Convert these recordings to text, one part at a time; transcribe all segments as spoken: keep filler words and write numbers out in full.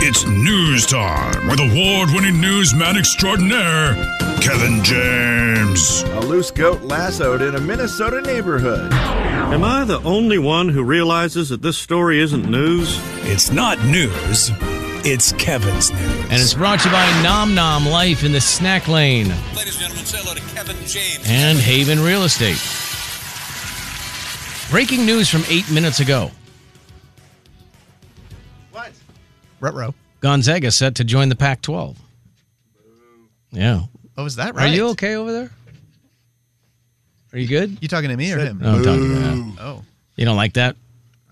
It's news time with award-winning newsman extraordinaire, Kevin James. A loose goat lassoed in a Minnesota neighborhood. Am I the only one who realizes that this story isn't news? It's not news. It's Kevin's news. And it's brought to you by Nom Nom Life in the Snack Lane. Ladies and gentlemen, say hello to Kevin James. And Haven Real Estate. Breaking news from eight minutes ago. What? Ruh-roh. Gonzaga set to join the Pac twelve. Yeah. Oh, is that right? Are you okay over there? Are you good? You talking to me or him? No, I'm talking to that. Oh. You don't like that?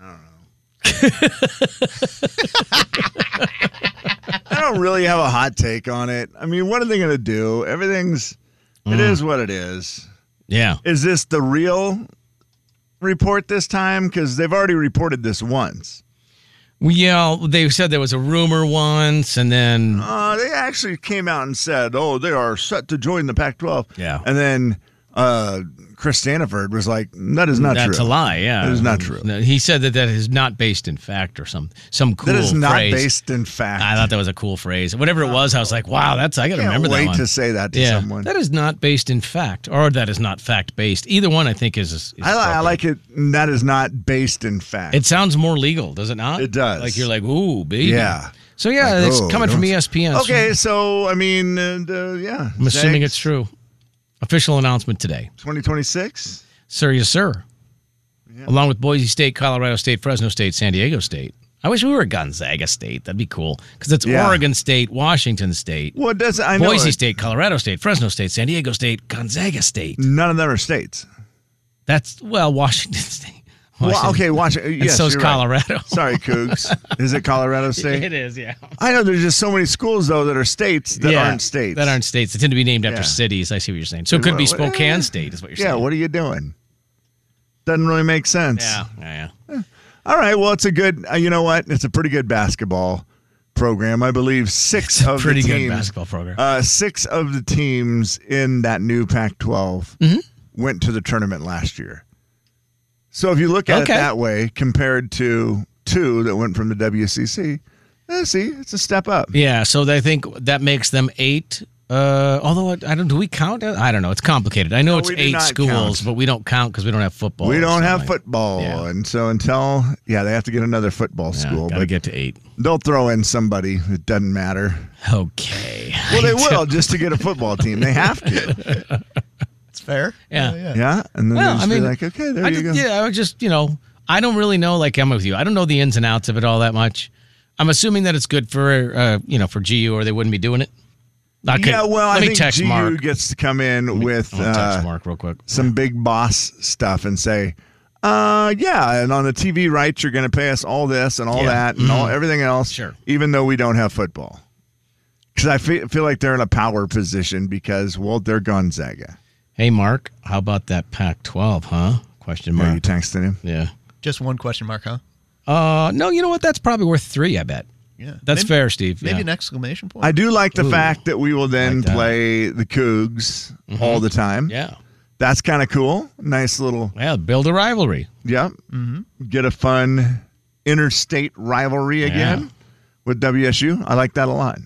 I don't really have a hot take on it. I mean, what are they going to do? Everything's, it Mm. is what it is. Yeah. Is this the real report this time? Because they've already reported this once. Well, yeah, they said there was a rumor once, and then... Uh, they actually came out and said, oh, they are set to join the Pac twelve. Yeah. And then uh, Chris Staniford was like, that is not That's true. That's a lie, yeah. That is not true. No, he said that that is not based in fact or some some cool That is not phrase. based in fact. I thought that was a cool phrase. Whatever it was, I was like, wow, that's I got to Can't remember wait that one. to say that to yeah, someone. That is not based in fact, or that is not fact-based. Either one, I think, is, is I, li- I like it. That is not based in fact. It sounds more legal, does it not? It does. Like you're like, ooh, baby. Yeah. So, yeah, Like, it's oh, coming from don't- E S P N. Okay, so, I mean, uh, uh, yeah. I'm assuming Zags, it's true. Official announcement today. twenty twenty-six? Sir, yes, sir. Yeah. Along with Boise State, Colorado State, Fresno State, San Diego State. I wish we were Gonzaga State. That'd be cool. Because it's Yeah. Oregon State, Washington State, Well, it does, I know Boise it- State, Colorado State, Fresno State, San Diego State, Gonzaga State. None of them are states. That's, well, Washington State. Well, Washington. okay, Washington. And Yes, so's you're right. Colorado. Sorry, Cougs. Is it Colorado State? It is, yeah. I know there's just so many schools, though, that are states that Yeah, aren't states. That aren't states. They tend to be named after Yeah. cities. I see what you're saying. So it could be Well, Spokane eh, State is what you're Yeah, saying. what are you doing? Doesn't really make sense. Yeah, yeah, yeah. All right, well, it's a good, uh, you know what? It's a pretty good basketball program. I believe six of Pretty the good teams. basketball program. Uh, six of the teams in that new Pac twelve Mm-hmm. went to the tournament last year. So if you look at Okay. it that way, compared to two that went from the W C C, eh, see, it's a step up. Yeah, so they think that makes them eight. Uh, although I don't, do we count? I don't know. It's complicated. I know No, it's we do eight not schools, count. but we don't count because we don't have football. We or don't have something. football, Yeah. and so until yeah, they have to get another football Yeah, school, gotta but get to eight. they'll throw in somebody. It doesn't matter. Okay. Well, they will just to get a football team. They have to. It's fair. Yeah. Yeah, and then Well, they'll just I mean, be like, okay, there I you just, go. Yeah, I would just, you know, I don't really know. Like I'm with you. I don't know the ins and outs of it all that much. I'm assuming that it's good for, uh, you know, for G U, or they wouldn't be doing it. I could- Yeah, well, let I me think text G U Mark. gets to come in with I'm gonna text uh, Mark real quick. some big boss stuff and say, uh, yeah, and on the T V rights, you're going to pay us all this and all Yeah. that and all everything else, Sure. even though we don't have football. Because I feel, feel like they're in a power position because, well, they're Gonzaga. Hey, Mark, how about that Pac twelve, huh? Question Are you mark. texting him? Yeah. Just one question mark, huh? Uh, no, you know what? That's probably worth three, I bet. Yeah. That's maybe, fair, Steve. Maybe yeah. an exclamation point. I do like the Ooh. fact that we will then Like that. play the Cougs all the time. Yeah. That's kind of cool. Nice little, Yeah, build a rivalry. yep. Get a fun interstate rivalry again Yeah. with W S U. I like that a lot.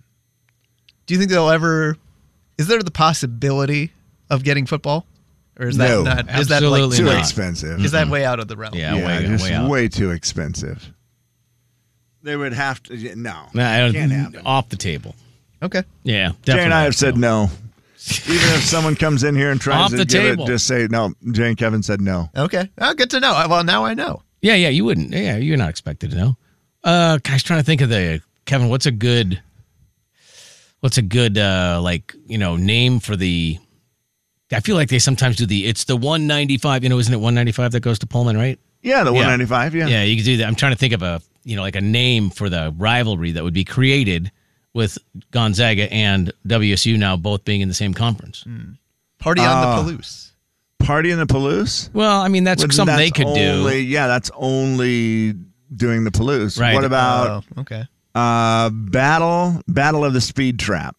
Do you think they'll ever? Is there the possibility of getting football, or is that No. not? Is that like Absolutely Too too not. expensive. Is that way out of the realm? Yeah, yeah, way, just way out. way too expensive. They would have to. yeah, No, Nah, I don't- can't happen. off the table. Okay. Yeah, Jay definitely. and I have said no. Even if someone comes in here and tries Off to the give table. it, just say no. Jay and Kevin said no. Okay. Oh, good to know. Well, now I know. Yeah, yeah, you wouldn't. Yeah, you're not expected to know. Uh, I was trying to think of the Kevin. What's a good? What's a good uh like you know name for the? I feel like they sometimes do the. It's the one ninety-five. You know, isn't it one ninety-five that goes to Pullman, right? Yeah, the Yeah. one ninety-five. Yeah. Yeah, you could do that. I'm trying to think of a you know like a name for the rivalry that would be created with Gonzaga and W S U now both being in the same conference. Party on Uh, the Palouse. Party in the Palouse. Well, I mean that's Well, something they that's could only, do. Yeah, that's only doing the Palouse. Right. What about Oh, okay. uh, Battle Battle of the Speed Trap?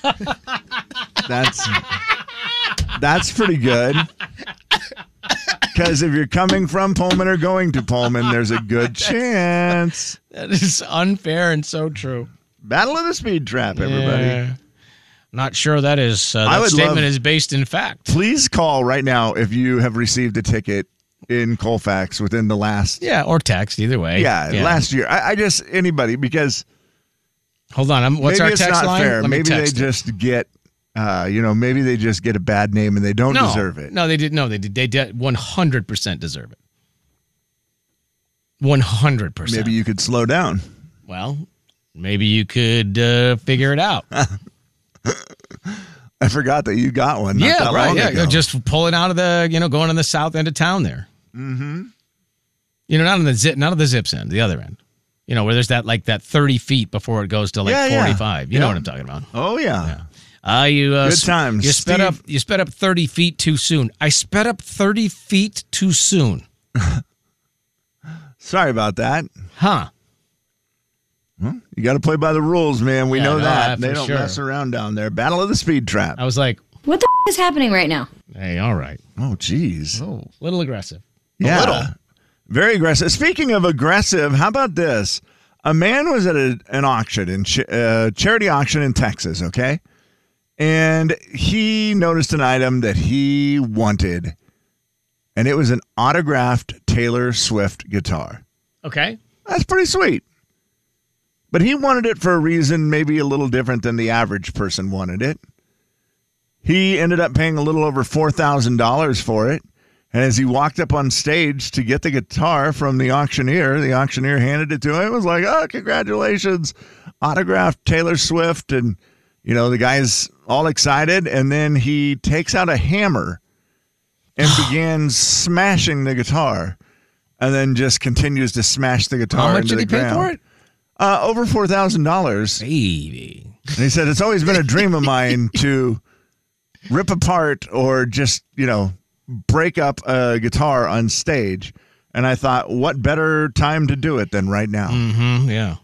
That's that's pretty good. Because if you're coming from Pullman or going to Pullman, there's a good chance. That is unfair and so true. Battle of the Speed Trap, everybody. Yeah. Not sure that is uh, I that would statement love- is based in fact. Please call right now if you have received a ticket in Colfax within the last Yeah, or text, either way. yeah, last year. I, I just anybody because Hold on, I'm, what's maybe our it's text not line? fair. Let me Maybe they text it. just get uh, you know, maybe they just get a bad name and they don't no, deserve it. No, they did. No, they did. They did one hundred percent deserve it. one hundred percent. Maybe you could slow down. Well, maybe you could uh, figure it out. I forgot that you got one. Not yeah, that right. long Yeah, ago. just pulling out of the, you know, going on the south end of town there. Mm-hmm. You know, not on the zip, not on the zips end, the other end. You know, where there's that like that thirty feet before it goes to like Yeah, yeah. forty-five. You know Yeah. what I'm talking about? Oh yeah. Uh, you uh, Good s- times. You sped Steve- up. You sped up thirty feet too soon. I sped up thirty feet too soon. Sorry about that. Huh? You got to play by the rules, man. We Yeah, know no, that. uh, They for don't sure. mess around down there. Battle of the Speed Trap. I was like, What the f- is happening right now? hey, all right, Oh, geez. a little aggressive. Yeah. little. Very aggressive. Speaking of aggressive, how about this? A man was at a, an auction, in ch- uh, charity auction in Texas, okay? And he noticed an item that he wanted, and it was an autographed Taylor Swift guitar. Okay. That's pretty sweet. But he wanted it for a reason maybe a little different than the average person wanted it. He ended up paying a little over four thousand dollars for it. And as he walked up on stage to get the guitar from the auctioneer, the auctioneer handed it to him. It was like, oh, congratulations, autographed Taylor Swift. And, you know, the guy's all excited. And then he takes out a hammer and begins smashing the guitar. And then just continues to smash the guitar How much into did he the pay ground. for it? Uh, over four thousand dollars. Baby. And he said, it's always been a dream of mine to rip apart or just, you know, break up a guitar on stage. And I thought, what better time to do it than right now? Mm-hmm. Yeah.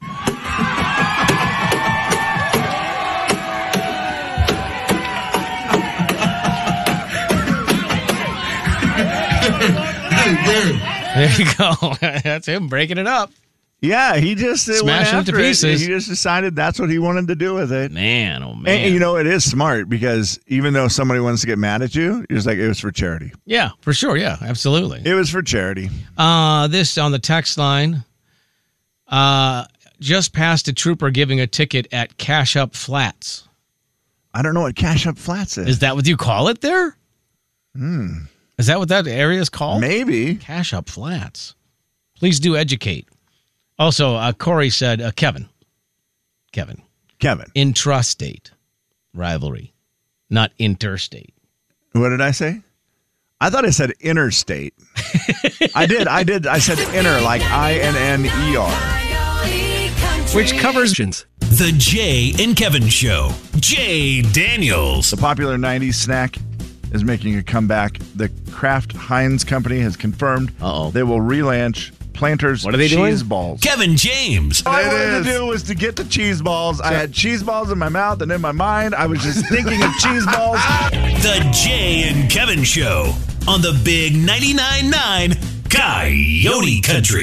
There you go. That's him breaking it up. Yeah, he just it went Smashing it to after it. pieces. He just decided that's what he wanted to do with it. Man, oh And, man. and, you know, it is smart because even though somebody wants to get mad at you, you're just like, it was for charity. yeah, for sure. Yeah, absolutely. It was for charity. Uh, this on the text line. Uh, just passed a trooper giving a ticket at Cash Up Flats. I don't know what Cash Up Flats is. Is that what you call it there? Hmm. Is that what that area is called? Maybe. Cash Up Flats. Please do educate. Also, uh, Corey said, uh, Kevin. Kevin. Kevin. Intrastate rivalry, not interstate. What did I say? I thought I said interstate. I did. I did. I said inner, like I N N E R. Which covers The Jay and Kevin Show. Jay Daniels. The popular nineties snack is making a comeback. The Kraft Heinz company has confirmed Uh-oh. they will relaunch Planters What are they cheese doing? balls. Kevin James. All I It wanted is. to do was to get the cheese balls. I had cheese balls in my mouth and in my mind. I was just thinking of cheese balls. The Jay and Kevin Show on the Big ninety-nine point nine Coyote Country.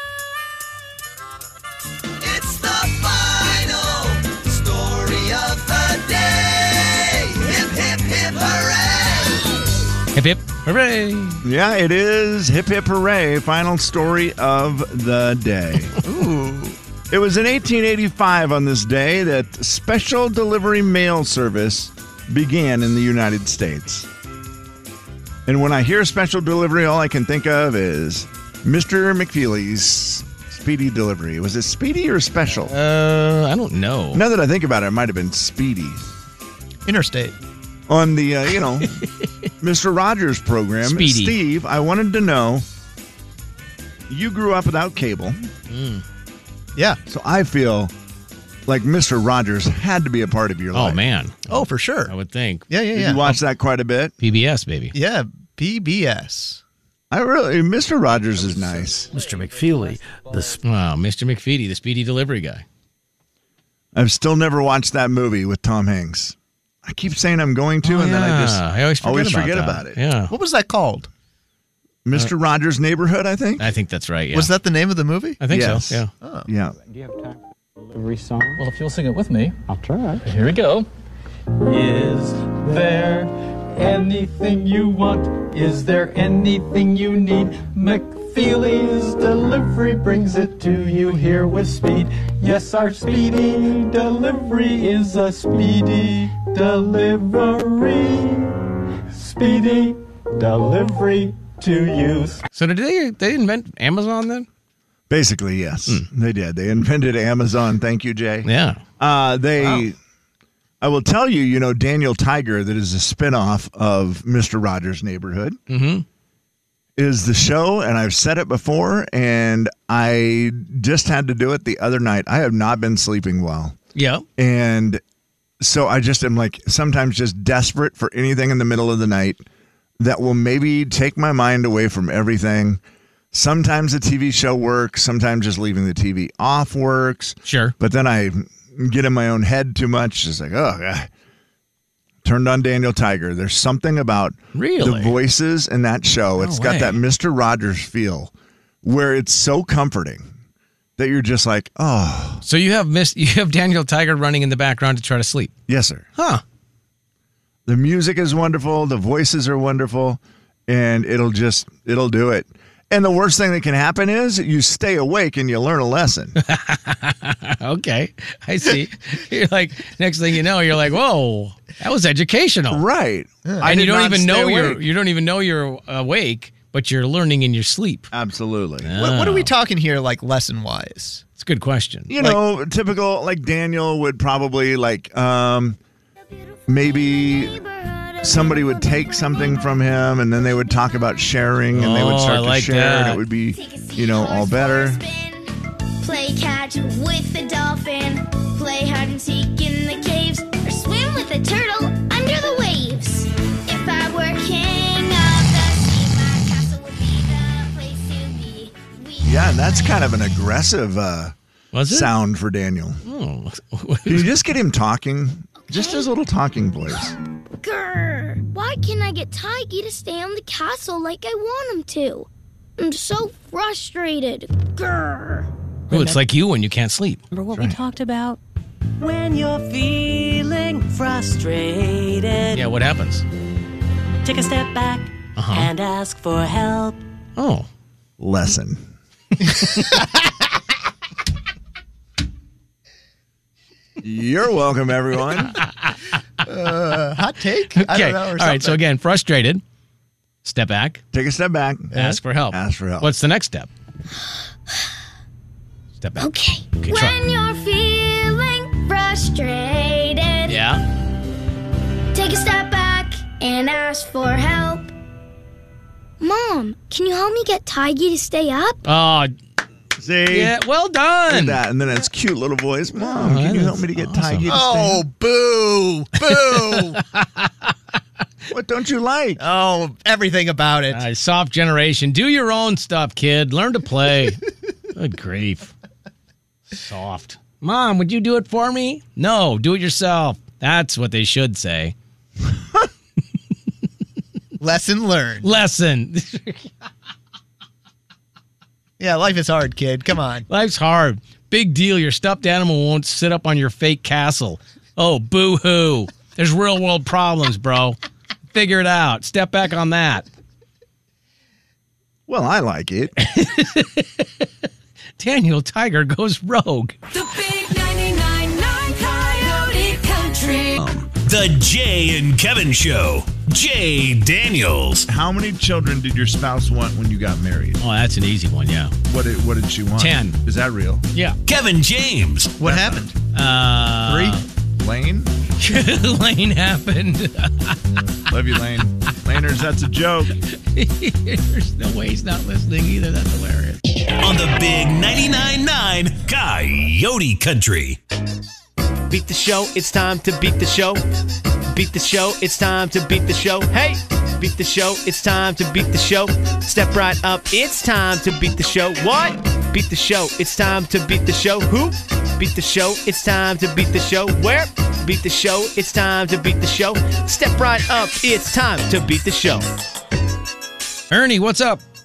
It's the final story of the day. Hip, hip, hip, hooray! hip hip hooray. Yeah, it is. Hip, hip, hooray. Final story of the day. Ooh. It was in eighteen eighty-five on this day that special delivery mail service began in the United States. And when I hear special delivery, all I can think of is Mister McFeely's speedy delivery. Was it speedy or special? Uh, I don't know. Now that I think about it, it might have been speedy. Interstate. On the, uh, you know, Mister Rogers program, Speedy. Steve, I wanted to know, you grew up without cable, Yeah. so I feel like Mister Rogers had to be a part of your Oh, life. man. Oh, for sure. I would think. Yeah, yeah, Did yeah. you watch that quite a bit? P B S, baby. Yeah, P B S. I really, Mister Rogers is nice. Mister McFeely, the sp- Wow, Mister McFeedy, the speedy delivery guy. I've still never watched that movie with Tom Hanks. I keep saying I'm going to, Oh, and then I just yeah. I always forget, always about, forget that. about it. Yeah. What was that called? Mister Rogers' Neighborhood, I think. I think that's right, yeah. Was that the name of the movie? I think Yes. so, yeah. Oh. Yeah. Do you have time for a delivery song? Well, if you'll sing it with me, I'll try. Here we go. Is there anything you want? Is there anything you need? McFeely's delivery brings it to you here with speed. Yes, our speedy delivery is a speedy delivery. Speedy delivery to you. So did they they invent Amazon then? Basically, yes. They did. They invented Amazon. Thank you, Jay. Yeah. Uh, they, I will tell you, you know, Daniel Tiger, that is a spinoff of Mister Rogers' Neighborhood, Mm-hmm. is the show, and I've said it before, and I just had to do it the other night. I have not been sleeping well. Yeah. And so I just am like sometimes just desperate for anything in the middle of the night that will maybe take my mind away from everything. Sometimes the T V show works. Sometimes just leaving the T V off works. Sure. But then I get in my own head too much. It's like, oh, God. Turned on Daniel Tiger. There's something about Really? the voices in that show. No It's got way. that Mister Rogers feel where it's so comforting that you're just like, oh, So you have Miss you have Daniel Tiger running in the background to try to sleep. yes, sir. Huh. The music is wonderful. The voices are wonderful. And it'll just, it'll do it. And the worst thing that can happen is you stay awake and you learn a lesson. Okay. I see. You're like, next thing you know, you're like, whoa, that was educational. Right. I And you did don't not even stay know you're awake. you don't even know you're awake, but you're learning in your sleep. Absolutely. What, what are we talking here, like lesson wise? It's a good question. You know, typical, like Daniel would probably like, um, maybe somebody would take something from him and then they would talk about sharing and they would Oh, start I to like share that. and it would be, you know, all better. Play catch with the dolphin. Play hide and seek in the caves. Or swim with a turtle under the waves. If I were king of the sea, my castle would be the place to be. We Yeah, and that's kind of an aggressive uh, Was it? sound for Daniel. Oh. Can you just get him talking? Just his little talking voice. Grr! Why can't I get Tiggy to stay on the castle like I want him to? I'm so frustrated. Grr! Oh, it's like you when you can't sleep. Remember what we talked about? When you're feeling frustrated, Yeah, what happens? take a step back Uh-huh. and ask for help. Oh. Lesson. You're welcome, everyone. Uh, hot take? I Okay. don't know. Or All right. So something. again, frustrated. Step back. Take a step back. Ask for help. Ask for help. What's the next step? Step back. Okay. Okay, try. When you're feeling frustrated, Yeah. take a step back and ask for help. Mom, can you help me get Tiggy to stay up? Oh, See? yeah. Well Look done. at that. And then it's cute little voice. Mom, Oh, can you that's help me to get awesome. Tiggy to Oh, boo! Boo! stay? What don't you like? oh, everything about it. Uh, soft generation. Do your own stuff, kid. Learn to play. Good grief. Soft. Mom, would you do it for me? No, do it yourself. That's what they should say. Lesson learned. Lesson. Yeah, life is hard, kid. Come on. Life's hard. Big deal. Your stuffed animal won't sit up on your fake castle. Oh, boo-hoo. There's real world problems, bro. Figure it out. Step back on that. Well, I like it. Daniel Tiger goes rogue. The big ninety-nine point nine Coyote Country. The Jay and Kevin Show. Jay Daniels. How many children did your spouse want when you got married? Oh, that's an easy one, yeah. What did, what did she want? Ten. Is that real? Yeah. Kevin James. What happened? Uh, Three? Lane? Lane happened. Love you, Lane. Laners, that's a joke. There's no way he's not listening either. That's hilarious. On the big ninety-nine point nine Coyote Country. Beat the show, it's time to beat the show. Beat the show, it's time to beat the show. Hey! Beat the show, it's time to beat the show. Step right up, it's time to beat the show. What? Beat the show, it's time to beat the show. Who? Beat the show, it's time to beat the show. Where? Beat the show, it's time to beat the show. Step right up, it's time to beat the show. Ernie, what's up?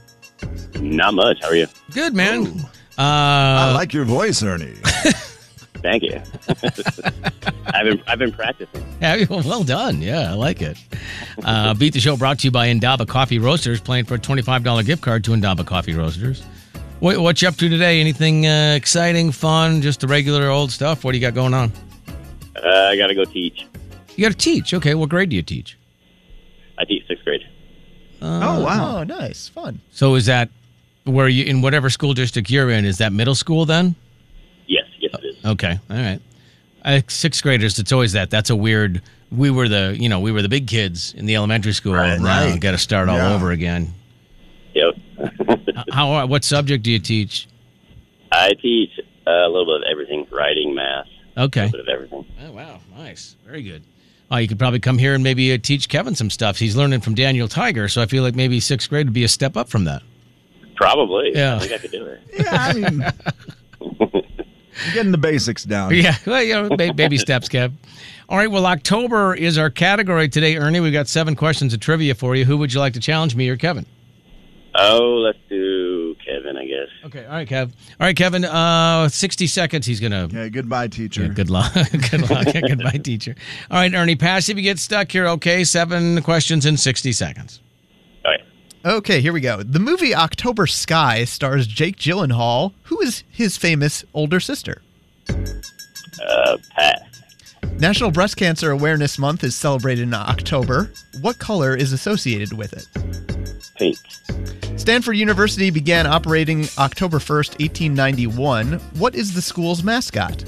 Not much. How are you? Good, man. Uh, I like your voice, Ernie. Thank you. I've been I've been practicing. Yeah, well done. Yeah, I like it. Uh, Beat the Show brought to you by Indaba Coffee Roasters, playing for a twenty-five dollars gift card to Indaba Coffee Roasters. What, what you up to today? Anything uh, exciting, fun, just the regular old stuff? What do you got going on? Uh, I got to go teach. You got to teach. Okay, what grade do you teach? I teach sixth grade. Uh, oh, wow. Oh, nice. Fun. So is that where you, in whatever school district you're in, is that middle school then? Yes, yes it is. Okay, all right. Uh, sixth graders, it's always that. That's a weird, we were the, you know, we were the big kids in the elementary school. Right, now right. got to start all Yeah. over again. Yep. How? What subject do you teach? I teach uh, a little bit of everything, writing, math. Okay. A little bit of everything. Oh, wow. Nice. Very good. Oh, you could probably come here and maybe uh, teach Kevin some stuff. He's learning from Daniel Tiger, so I feel like maybe sixth grade would be a step up from that. Probably. Yeah. I think I could do it. Yeah, I mean, getting the basics down. Yeah, well, you know, ba- baby steps, Kev. All right, well, October is our category today, Ernie. We've got seven questions of trivia for you. Who would you like to challenge, me or Kevin? Oh, let's do Kevin, I guess. Okay, all right, Kev. All right, Kevin, uh, sixty seconds. He's going to... Okay, goodbye, teacher. Yeah, good luck. Good luck. Goodbye, teacher. All right, Ernie, pass if you get stuck here, okay? Seven questions in sixty seconds. All right. Okay, here we go. The movie October Sky stars Jake Gyllenhaal. Who is his famous older sister? Uh, pass. National Breast Cancer Awareness Month is celebrated in October. What color is associated with it? Pink. Stanford University began operating October first, eighteen ninety-one. What is the school's mascot?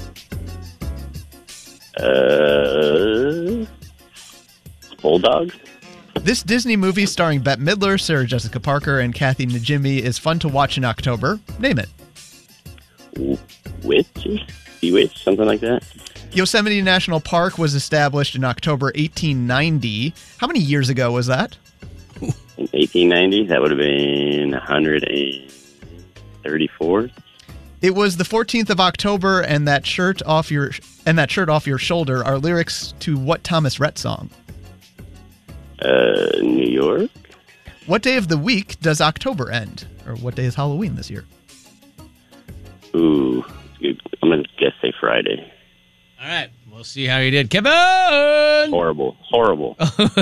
Uh, Bulldogs. This Disney movie starring Bette Midler, Sarah Jessica Parker, and Kathy Najimy is fun to watch in October. Name it. Witches? Bewitched? Something like that? Yosemite National Park was established in October eighteen ninety. How many years ago was that? In eighteen ninety, that would have been one hundred thirty-four. It was the fourteenth of October, and that shirt off your and that shirt off your shoulder are lyrics to what Thomas Rhett song? Uh, New York. What day of the week does October end? Or what day is Halloween this year? Ooh, I'm gonna guess say Friday. All right, we'll see how you did. Kevin! Horrible, horrible.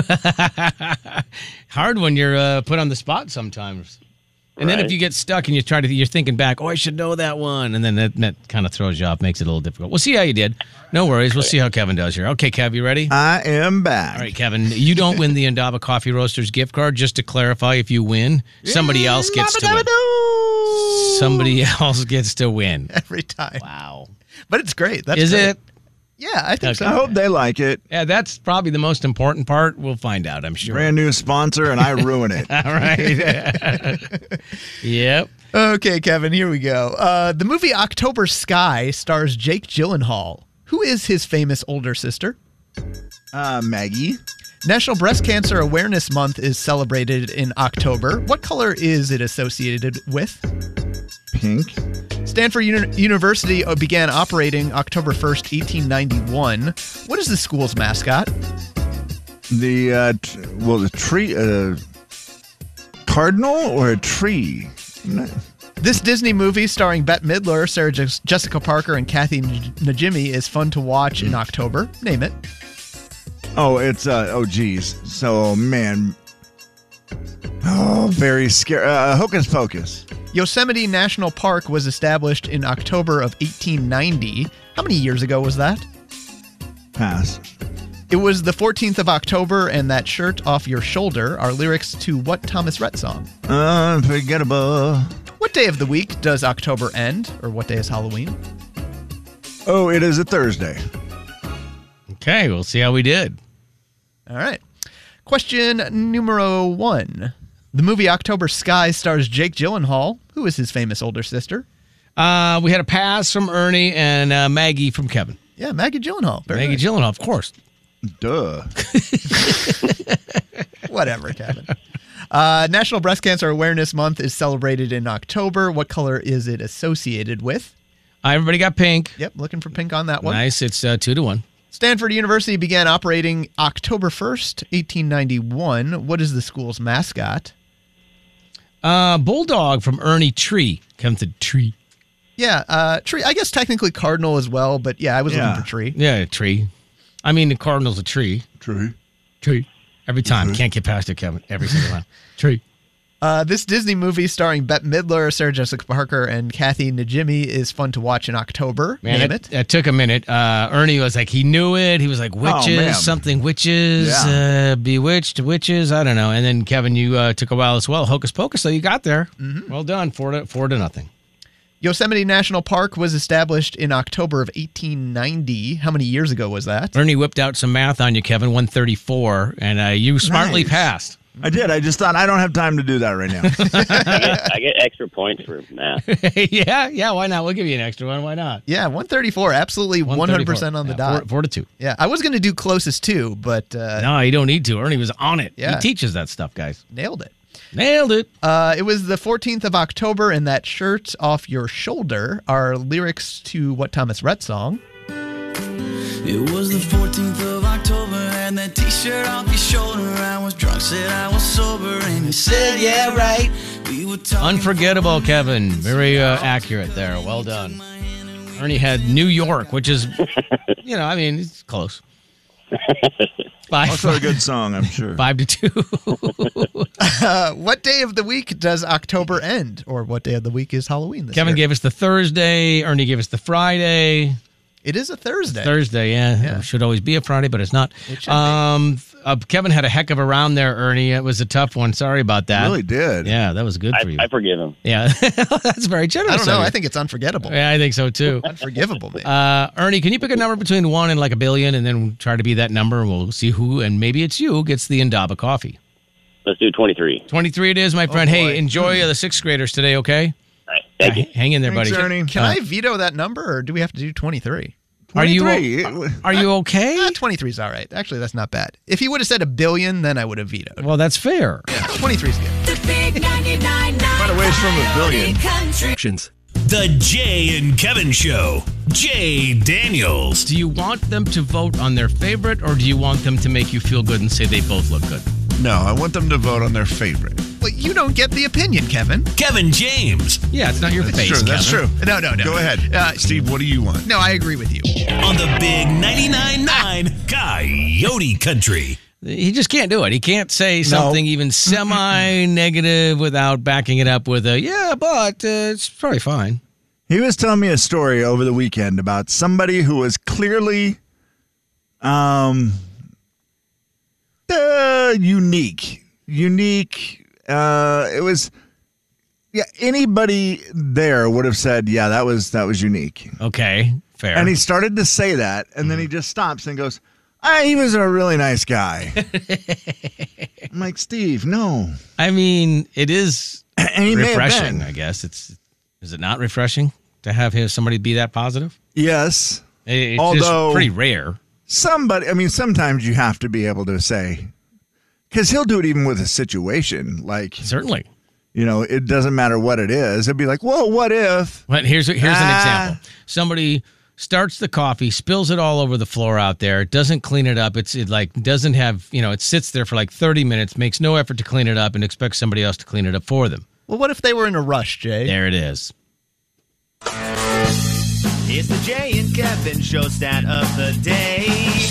Hard when you're uh, put on the spot sometimes. And then if Right. you get stuck and you try to, you're thinking back, oh, I should know that one. And then that, that kind of throws you off, makes it a little difficult. We'll see how you did. No worries. We'll see how Kevin does here. Okay, Kev, you ready? I am back. All right, Kevin, you don't win the Indaba Coffee Roasters gift card. Just to clarify, if you win, somebody else gets to win. Somebody else gets to win. Every time. Wow. But it's great. That's Is great. it? Yeah, I think Okay. so. I hope they like it. Yeah, that's probably the most important part. We'll find out, I'm sure. Brand new sponsor, and I ruin it. All right. Yep. Okay, Kevin, here we go. Uh, the movie October Sky stars Jake Gyllenhaal. Who is his famous older sister? Uh, Maggie. National Breast Cancer Awareness Month is celebrated in October. What color is it associated with? Pink. Stanford Uni- University began operating October first, eighteen ninety-one. What is the school's mascot? The, uh, t- well, the tree, uh, cardinal or a tree? This Disney movie starring Bette Midler, Sarah Je- Jessica Parker, and Kathy N- Najimy is fun to watch in October. Name it. Oh, it's, uh, oh, geez. So, man. Oh, very scary. Uh, Hocus Pocus. Yosemite National Park was established in October of eighteen ninety. How many years ago was that? Pass. It was the fourteenth of October, and that shirt off your shoulder are lyrics to what Thomas Rhett song? Unforgettable. What day of the week does October end? Or what day is Halloween? Oh, it is a Thursday. Okay, we'll see how we did. All right. Question numero one. The movie October Sky stars Jake Gyllenhaal. Who is his famous older sister? Uh, we had a pass from Ernie and uh, Maggie from Kevin. Yeah, Maggie Gyllenhaal. Very Maggie nice. Gyllenhaal, of course. Duh. Whatever, Kevin. Uh, National Breast Cancer Awareness Month is celebrated in October. What color is it associated with? Uh, everybody got pink. Yep, looking for pink on that one. Nice. It's uh, two to one. Stanford University began operating October first, eighteen ninety-one. What is the school's mascot? Uh, Bulldog from Ernie Tree. Come to Tree. Yeah, uh, tree. I guess technically cardinal as well, but yeah, I was Yeah. looking for tree. Yeah, tree. I mean, the Cardinal's a tree. Tree. Tree. Every time. Tree. Can't get past it, Kevin. Every single time. Tree. Uh, this Disney movie starring Bette Midler, Sarah Jessica Parker, and Kathy Najimy is fun to watch in October. Man, Name it, it. it took a minute. Uh, Ernie was like, he knew it. He was like, witches, man. something witches, Yeah. uh, bewitched, witches. I don't know. And then, Kevin, you uh, took a while as well. Hocus Pocus, so you got there. Mm-hmm. Well done. Four to, four to nothing. Yosemite National Park was established in October of eighteen ninety. How many years ago was that? Ernie whipped out some math on you, Kevin, one thirty-four, and uh, you smartly Nice. passed. I did. I just thought I don't have time to do that right now. I get, I get extra points for math. yeah, yeah, why not? We'll give you an extra one. Why not? Yeah, one thirty-four. Absolutely one hundred percent on the Yeah, dot. Four, four to two. Yeah, I was going to do closest two, but uh, No, you don't need to. Ernie was on it. Yeah. He teaches that stuff, guys. nailed it. Nailed it. Uh, it was the fourteenth of October, and that shirt off your shoulder are lyrics to what Thomas Rhett song? It was the fourteenth of October, and that t-shirt off your shoulder. I was drunk, said I was sober, and you said, yeah, right. We were talking. Unforgettable, Kevin. Very uh, accurate there. Well done. Ernie had New York, which is, you know, I mean, it's close. Five, Also a good song, I'm sure. Five to two. uh, what day of the week does October end? Or what day of the week is Halloween this Kevin year? gave us the Thursday. Ernie gave us the Friday. It is a Thursday. Thursday, yeah. Yeah. It should always be a Friday, but it's not. It should um, uh, Kevin had a heck of a round there, Ernie. It was a tough one. Sorry about that. Really did. Yeah, that was good I, for you. I forgive him. Yeah, that's very generous. I don't know. of you. I think it's unforgettable. Yeah, I think so too. Unforgivable, man. Uh, Ernie, can you pick a number between one and like a billion, and then try to be that number, and we'll see who, and maybe it's you, gets the Indaba coffee. Let's do twenty-three. twenty-three it is, my friend. boy. Hey, enjoy uh, the sixth graders today, okay? All right. Thank you. Hang in there, Thanks, buddy. Ernie. Can Uh, I veto that number, or do we have to do twenty-three? Are you twenty-three. are you okay? Uh, twenty-three is all right. Actually, that's not bad. If he would have said a billion, then I would have vetoed. Well, that's fair. Yeah, twenty-three is good. The big ninety-nine point nine Quite a ways from a billion. Country. The Jay and Kevin Show. Jay Daniels. Do you want them to vote on their favorite, or do you want them to make you feel good and say they both look good? No, I want them to vote on their favorite. Well, you don't get the opinion, Kevin. Kevin James. Yeah, it's not your That's face, true. That's Kevin. true. No, no, no. Go ahead. Uh, Steve, what do you want? No, I agree with you. On the big ninety-nine point nine Coyote Country. He just can't do it. He can't say something even semi-negative without backing it up with a, yeah, but uh, it's probably fine. He was telling me a story over the weekend about somebody who was clearly um, uh, unique. Unique. Uh, it was, yeah, anybody there would have said, yeah, that was that was unique. Okay, fair. And he started to say that, and then he just stops and goes, ah, he was a really nice guy. I'm like, Steve, no. I mean, it is And he may have refreshing, been. I guess. It's Is it not refreshing to have his, somebody be that positive? Yes. It- It's Although- just pretty rare. Somebody, I mean, sometimes you have to be able to say, because he'll do it even with a situation. Like, Certainly. you know, it doesn't matter what it is. It'd be like, well, what if? But here's here's an Ah. example. Somebody starts the coffee, spills it all over the floor out there, doesn't clean it up. It's it like doesn't have, you know, it sits there for like thirty minutes, makes no effort to clean it up, and expects somebody else to clean it up for them. Well, what if they were in a rush, Jay? There it is. It's the Jay and Kevin show stat of the day.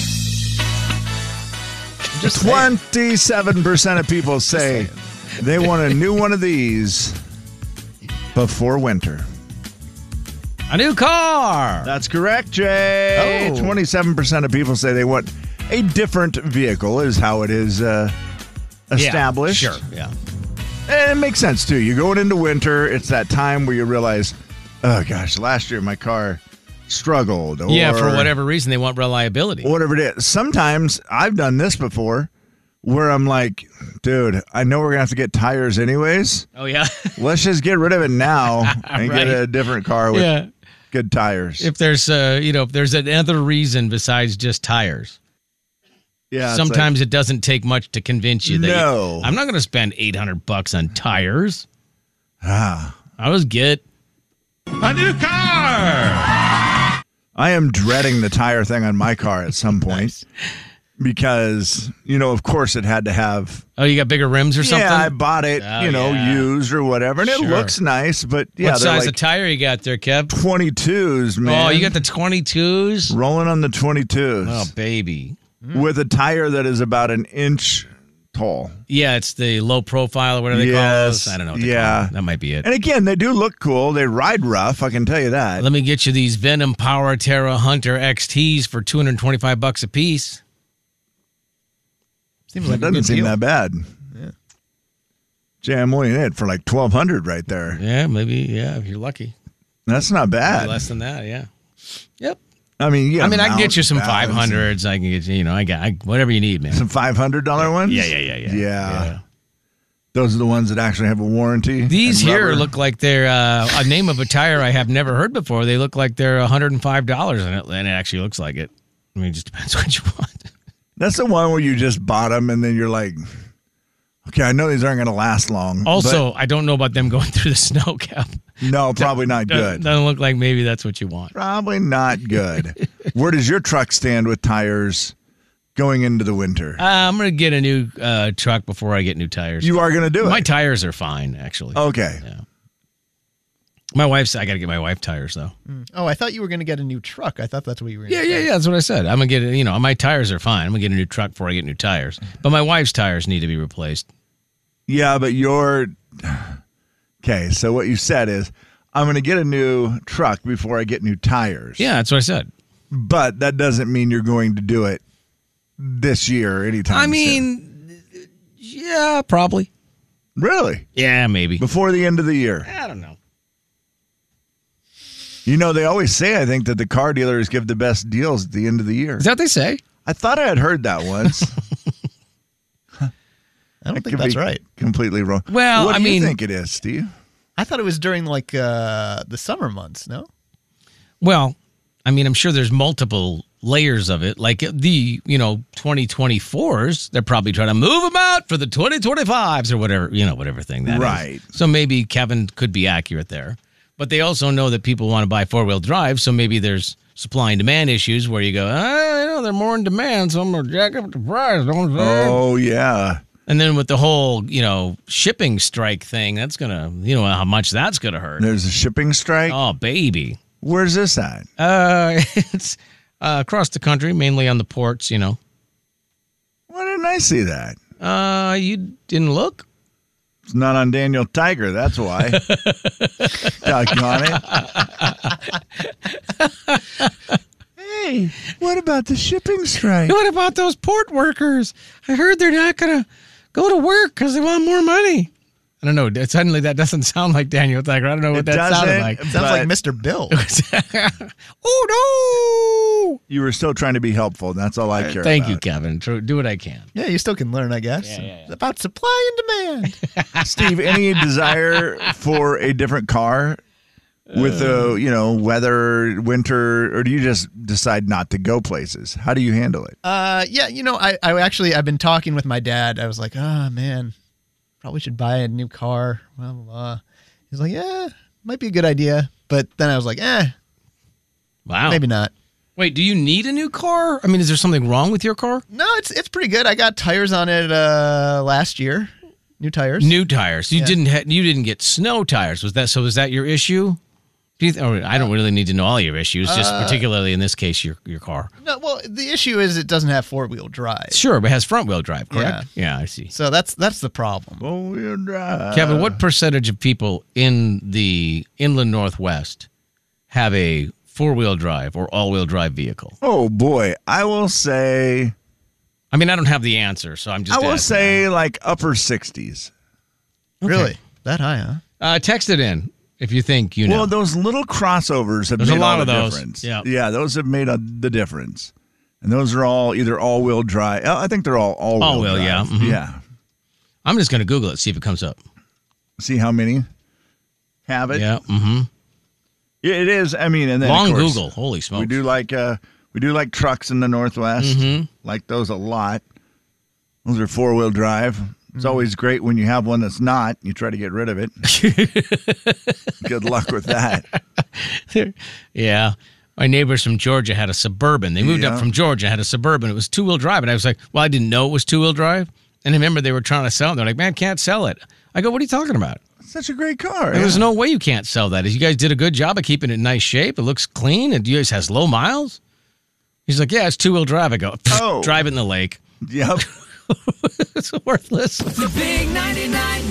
Just saying. twenty-seven percent of people say they want a new one of these before winter. A new car. That's correct, Jay. Oh. twenty-seven percent of people say they want a different vehicle, is how it is uh, established. Yeah, sure. Yeah. And it makes sense, too. You're going into winter. It's that time where you realize, oh, gosh, last year my car struggled. Or, Yeah, for whatever reason, they want reliability. Whatever it is. Sometimes I've done this before where I'm like, dude, I know we're going to have to get tires anyways. Oh, yeah. Let's just get rid of it now and Right. get a different car with Yeah. good tires. If there's, uh, you know, if there's another reason besides just tires. yeah, it's Sometimes it doesn't take much to convince you that you- No. I'm not going to spend eight hundred bucks on tires. like, ah, I was get A new car! I am dreading the tire thing on my car at some point. because, you know, of course it had to have. Oh, you got bigger rims or something? Yeah, I bought it, Oh, you know, yeah. used or whatever, and Sure. it looks nice, but yeah, what they're size like of tire you got there, Kev? twenty-twos, man. Oh, you got the twenty-twos? Rolling on the twenty-twos. Oh, baby. With a tire that is about an inch tall. Yeah, it's the low profile or whatever they Yes, call those. I don't know what they yeah. call them. That might be it. And again, they do look cool. They ride rough, I can tell you that. Let me get you these Venom Power Terra Hunter X Ts for two hundred twenty-five bucks a piece. Seems That like a doesn't good seem deal. that bad. Yeah. Jay, I'm only in it for like twelve hundred right there. Yeah, maybe, yeah, if you're lucky. That's not Maybe bad. less than that, yeah. Yep. I mean, yeah. I mean, I can get mount you some balance five hundreds. I can get you, you know, I got I, whatever you need, man. and Some five hundred dollars ones? Yeah, yeah, yeah, yeah. Yeah. Yeah. Those are the ones that actually have a warranty. These and here rubber. look like they're uh, a name of a tire I have never heard before. They look like they're one hundred five dollars, and it, and it actually looks like it. I mean, it just depends what you want. That's the one where you just bought them and then you're like, okay, I know these aren't going to last long. Also, I don't know about them going through the snow cap. but no, probably not good. Doesn't look like maybe that's what you want. Probably not good. Where does your truck stand with tires going into the winter? Uh, I'm going to get a new uh, truck before I get new tires. You are going to do it? My tires are fine, actually. Okay. Yeah. My wife's, I got to get my wife tires, though. Oh, I thought you were going to get a new truck. I thought that's what you were going Yeah, to yeah, yeah. That's what I said. I'm going to get it. You know, my tires are fine. I'm going to get a new truck before I get new tires. But my wife's tires need to be replaced. Yeah, but your okay. So what you said is, I'm going to get a new truck before I get new tires. Yeah, that's what I said. But that doesn't mean you're going to do it this year or anytime I soon. mean, yeah, probably. Really? Yeah, maybe. Before the end of the year. I don't know. You know, they always say, I think, that the car dealers give the best deals at the end of the year. Is that what they say? I thought I had heard that once. I don't That think could that's be right. Completely wrong. Well, what I do you mean- think it is, Steve? I thought it was during like uh, the summer months, no? Well, I mean, I'm sure there's multiple layers of it. Like the, you know, twenty twenty-fours, they're probably trying to move them out for the twenty twenty-fives or whatever, you know, whatever thing that is. Right. So maybe Kevin could be accurate there. But they also know that people want to buy four-wheel drive, so maybe there's supply and demand issues where you go, ah, you know, they're more in demand, so I'm going to jack up the price. Don't they? Oh, yeah. And then with the whole, you know, shipping strike thing, that's going to, you know, how much that's going to hurt. There's a shipping strike? Oh, baby. Where's this at? Uh, it's uh, across the country, mainly on the ports, you know. Why didn't I see that? Uh, you didn't look? It's not on Daniel Tiger, that's why. Doggone it. Hey, what about the shipping strike? What about those port workers? I heard they're not going to go to work because they want more money. I don't know. Suddenly that doesn't sound like Daniel Tiger. I don't know what It that sounded doesn't, like. It sounds But- like Mister Bill. Oh, no. You were still trying to be helpful. That's all I care Thank about. you, Kevin. Tr- Do what I can. Yeah, you still can learn, I guess. Yeah, yeah, yeah. It's about supply and demand. Steve, any desire for a different car with the, you know, weather, winter, or do you just decide not to go places? How do you handle it? Uh, yeah, you know, I, I actually, I've been talking with my dad. I was like, oh, man, probably should buy a new car. Blah, blah, blah. He's like, yeah, might be a good idea. But then I was like, eh, Wow. maybe not. Wait, do you need a new car? I mean, is there something wrong with your car? No, it's it's pretty good. I got tires on it uh, last year. New tires. New tires. You Yeah. didn't ha- you didn't get snow tires. Was that so? Was that your issue? Do you th- or I don't really need to know all your issues, just Uh, particularly in this case, your your car. No, well, the issue is it doesn't have four wheel drive. Sure, but it has front wheel drive, correct? Yeah. Yeah, I see. So that's that's the problem. Four wheel drive. Kevin, what percentage of people in the inland Northwest have a four wheel drive or all wheel drive vehicle? Oh, boy. I will say, I mean, I don't have the answer, so I'm just. I will asking. say like upper sixties. Really? That high, huh? Uh, text it in if you think you know. Well, those little crossovers have There's a made lot all of the those. difference. Yeah. Yeah, those have made a, the difference. And those are all either all-wheel drive. I think they're all all-wheel All-wheel, drive. yeah. Mhm. Yeah. I'm just going to Google it, see if it comes up. See how many have it? Yeah. Mm-hmm. Yeah, it is. I mean, and then Long of course, Google. Holy smokes. We do like uh, we do like trucks in the Northwest. Mhm. Like those a lot. Those are four wheel drive. It's always great when you have one that's not. You try to get rid of it. Good luck with that. Yeah. my neighbors from Georgia had a Suburban. They moved Yeah. up from Georgia, had a Suburban. It was two-wheel drive. And I was like, well, I didn't know it was two-wheel drive. And I remember they were trying to sell it. They're like, man, can't sell it. I go, what are you talking about? Such a great car. There's yeah. no way you can't sell that. You guys did a good job of keeping it in nice shape. It looks clean. It yours has low miles. He's like, yeah, it's two-wheel drive. I go, Oh. drive it in the lake. Yep. It's worthless. The big ninety-nine